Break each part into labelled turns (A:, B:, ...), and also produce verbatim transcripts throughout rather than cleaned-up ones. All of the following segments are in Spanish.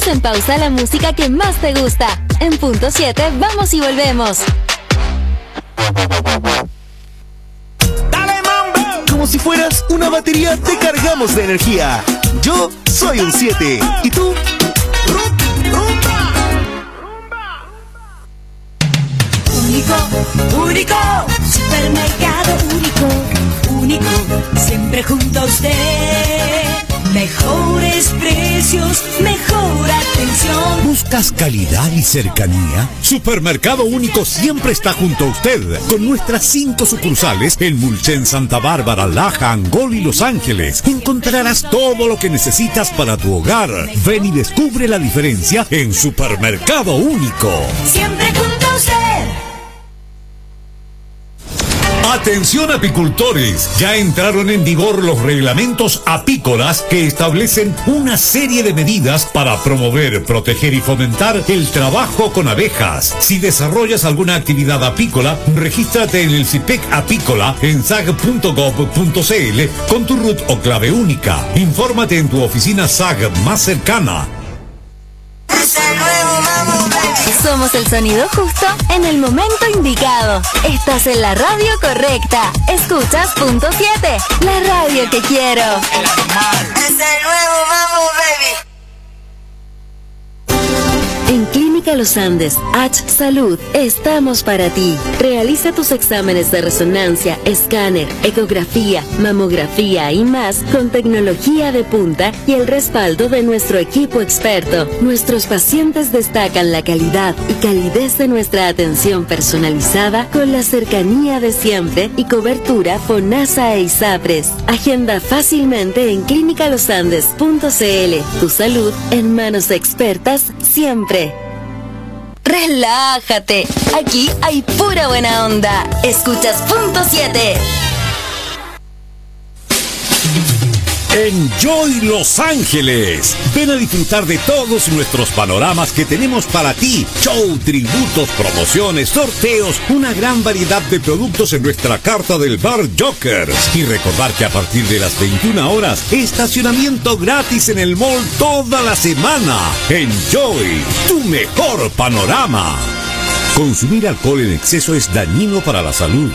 A: en pausa la música que más te gusta. En punto siete, vamos y volvemos.
B: Dale, mambo. Como si fueras una batería, te cargamos de energía. Yo soy un siete. ¿Y tú?
C: Único, único, supermercado único, único, siempre junto a usted. Mejores precios, mejor atención.
D: ¿Buscas calidad y cercanía? Supermercado Único siempre está junto a usted, con nuestras cinco sucursales en Mulchen, Santa Bárbara, Laja, Angol y Los Ángeles. Encontrarás todo lo que necesitas para tu hogar. Ven y descubre la diferencia en Supermercado Único.
C: Siempre junto a usted.
D: Atención apicultores, ya entraron en vigor los reglamentos apícolas que establecen una serie de medidas para promover, proteger y fomentar el trabajo con abejas. Si desarrollas alguna actividad apícola, regístrate en el CIPEC Apícola en sag punto gov punto cl con tu R U T o clave única. Infórmate en tu oficina S A G más cercana.
A: Somos el sonido justo en el momento indicado. Estás en la radio correcta. Escuchas punto siete, la radio que quiero.
C: Es el nuevo Mambo Baby.
A: En Clínica Los Andes, H Salud, estamos para ti. Realiza tus exámenes de resonancia, escáner, ecografía, mamografía y más con tecnología de punta y el respaldo de nuestro equipo experto. Nuestros pacientes destacan la calidad y calidez de nuestra atención personalizada con la cercanía de siempre y cobertura FONASA e ISAPRES. Agenda fácilmente en clínica los andes punto cl. Tu salud en manos expertas siempre. Relájate, aquí hay pura buena onda. Escuchas punto siete.
D: Enjoy Los Ángeles. Ven a disfrutar de todos nuestros panoramas que tenemos para ti. Show, tributos, promociones, sorteos, una gran variedad de productos en nuestra carta del bar Joker. Y recordar que a partir de las veintiuna horas, estacionamiento gratis en el mall toda la semana. Enjoy, tu mejor panorama. Consumir alcohol en exceso es dañino para la salud.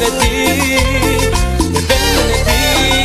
E: de ti, depende de ti.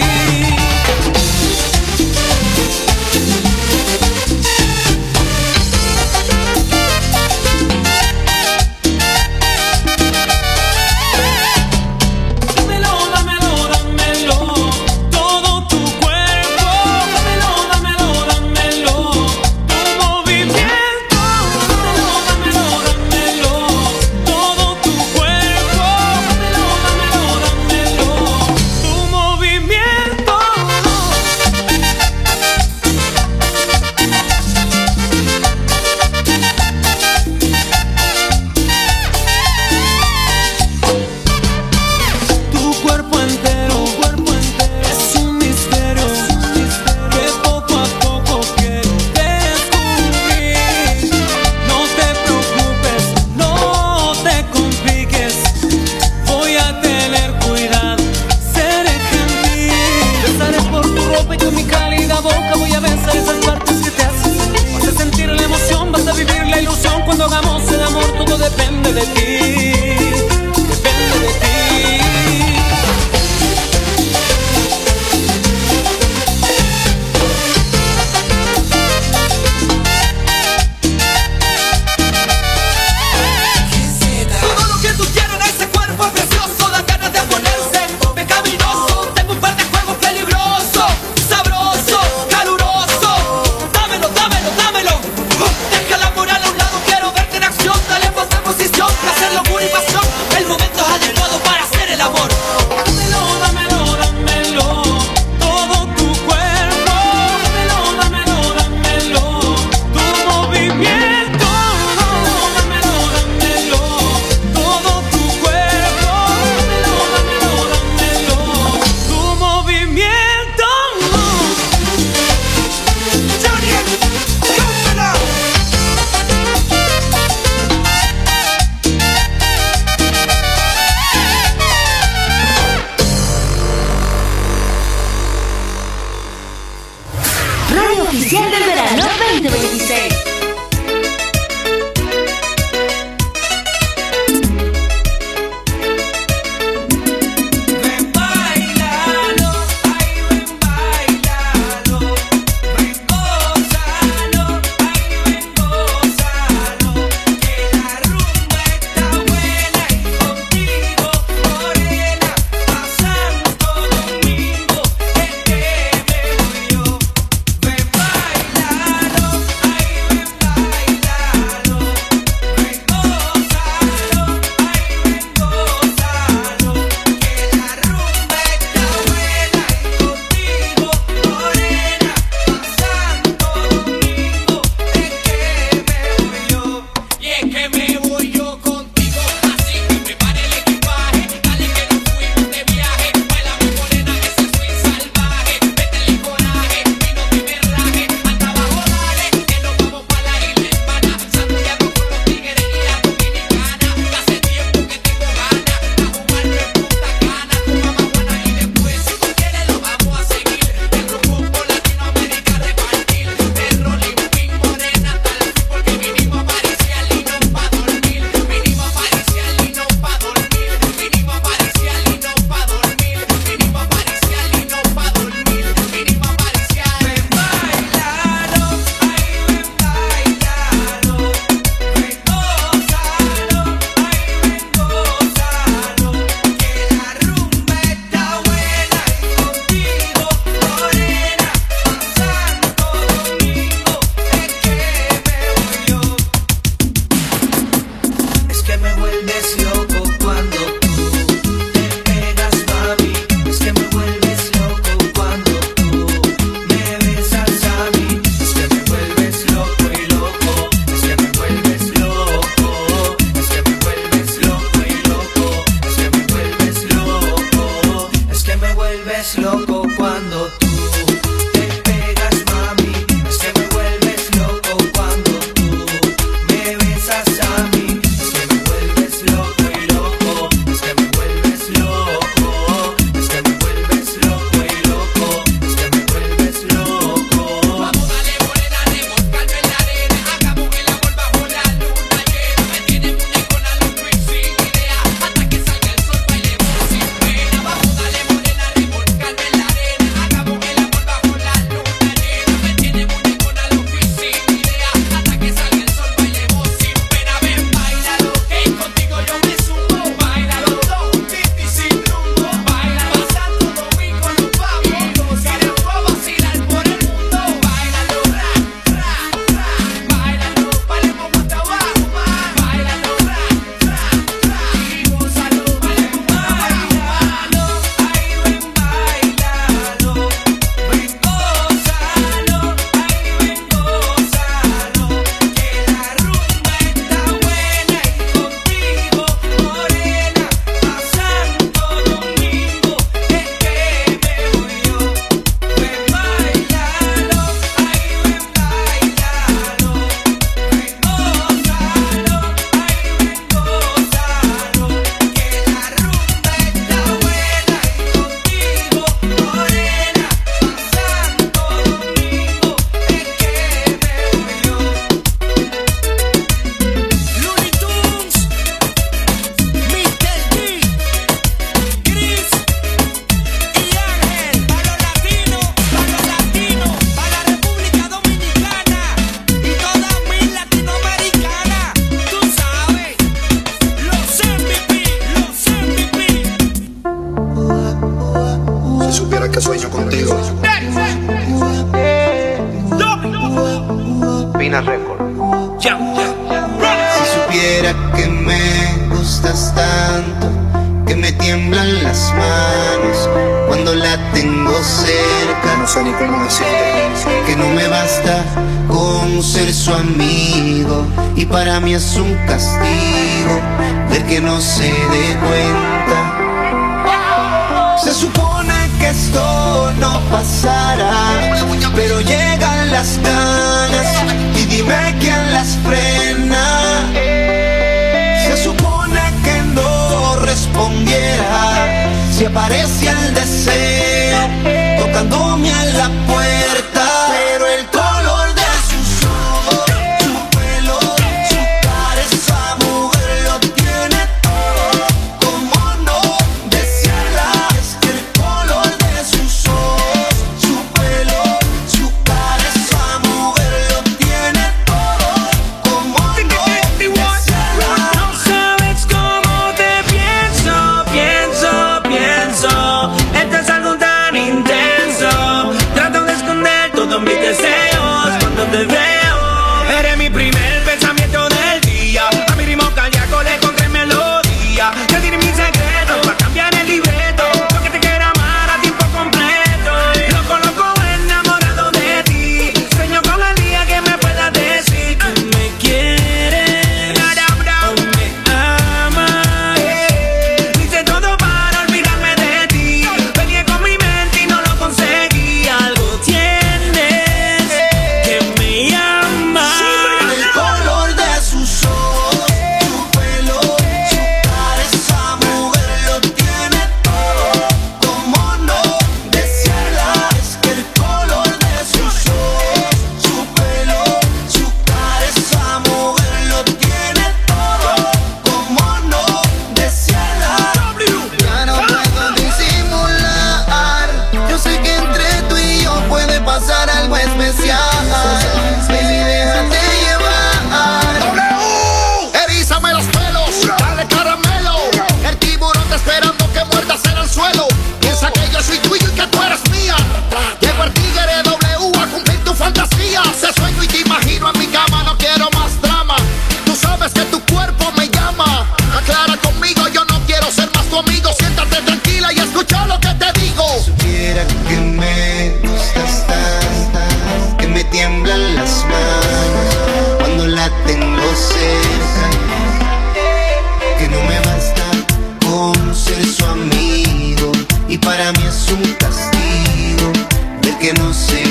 E: Cuando hagamos el amor todo depende de ti, depende de ti. Todo lo que tú quieres de ese cuerpo precioso, da ganas de ponerse pecaminoso. Tengo un par de juegos peligrosos, sabroso, caluroso. Dámelo, dámelo, dámelo. Deja la moral a un lado, quiero verte en acción. Dale otra posición, placer, locura y pasión. El momento es adecuado para hacer el amor. Dámelo, dámelo, dámelo, todo tu cuerpo. Dámelo, dámelo, dámelo, tu movimiento. Dámelo, dámelo, todo tu cuerpo. Dámelo, dámelo, dámelo, tu movimiento. Johnny, cómpela.
A: Radio Oficial del Verano veinte veintiséis.
E: Ven, bailalo, ay, ven, bailalo, ven, gózalo, ay, ven, gózalo, que la rumba está buena y contigo, morena, pa' Santo Domingo, es que me voy yo. Ven, bailalo, ay, ven, bailalo, ven, gózalo, ay, ven, gózalo, que la rumba está buena y contigo, morena, pa' Santo Domingo, es que me voy yo. Y es que me voy yo contigo, así que prepare el equipaje, dale que nos fuimos de viaje, baila mi morena ese swing salvaje, métele coraje y no te me raje, anda abajo dale, que nos vamos pa' la isla hispana, Santiago con los tigres y la dominicana, hace tiempo que tengo ganas, a jugarlo en Punta Cana, con mamá buena y después si tú quieres lo vamos a seguir, el rumbo por Latinoamérica repartir, el rolling pin morena tal, porque vinimos a Maricial y no pa' dormir, vinimos a Maricial y no pa' dormir, vinimos a Maricial y no pa' dormir, vinimos a Maricial y no pa' dormir, vinimos a Maricial. Ven, bailalo, ay, ven, bailalo, ven, gózalo, ay, ven, gózalo, que la rumba está buena y contigo, morena, pa' Santo Domingo, es que me voy yo. Es que me vuelves loco cuando tú te pegas, mami. Es que me vuelves loco cuando tú me besas a mí. Es que me vuelves loco y loco. Es que me vuelves loco. Es que me vuelves loco y loco. Es que me vuelves loco. Es que me vuelves loco cuando tú te pegas, mami. Es que me vuelves loco cuando tú me besas a mí. Es que me vuelves loco
F: supiera que me gustas tanto, que me tiemblan las manos cuando la tengo cerca.
G: No sé ni cómo decirte.
F: Que no me basta con ser su amigo, y para mí es un castigo ver que no se dé cuenta. Se supone que esto no pasará, pero llegan las ganas y dime quién las frena. Se supone que no respondiera si aparece el deseo tocándome a la puerta, pero el color de sus ojos, su pelo, su cara, esa mujer lo tiene todo. ¿Cómo no desearla? Es que el color de sus ojos, su pelo, su cara, esa mujer lo tiene todo. ¿Cómo no desearla?
E: No sabes cómo te pienso, pienso, pienso. Esto es algo tan intenso. Trato de esconder todos mis deseos cuando te veo. Eres mi primer pensamiento del día. A mi ritmo cardíaco le encontré melodía. Decir mis secretos para cambiar el libreto. Yo que te quiero amar a tiempo completo. Loco, loco, enamorado de ti. Sueño con el día que me puedas decir que me quieres o me amas. Hice todo para olvidarme de ti. Peleé con mi mente y no lo conseguí. Algo tienes que me llama.
F: El color de sus ojos, su pelo, su cara, esa mujer lo tiene todo. ¿Cómo no desearla? Es que el color de sus ojos, su pelo, su cara, esa mujer lo tiene todo. ¿Cómo no desearla? Ya no puedo disimular. Yo sé que entre tú y yo puede pasar algo especial. Baby, déjate llevar.
G: Erízame los pelos, dale caramelo. El tiburón está esperando que muerdas en el suelo. Piensa que yo soy tuyo y que tú eres mía. Llego el tigre W a cumplir tu fantasía. Te sueño y te imagino en mi cama, no quiero más drama. Tú sabes que tu cuerpo me llama. Aclara conmigo, yo no quiero ser más tu amigo. Siéntate tranquila y escucha lo que te digo.
F: Supiera que me gustas tanto, que me tiemblan las manos cuando la tengo cerca. Que no me basta con ser su amigo, y para mí es un castigo ver que no se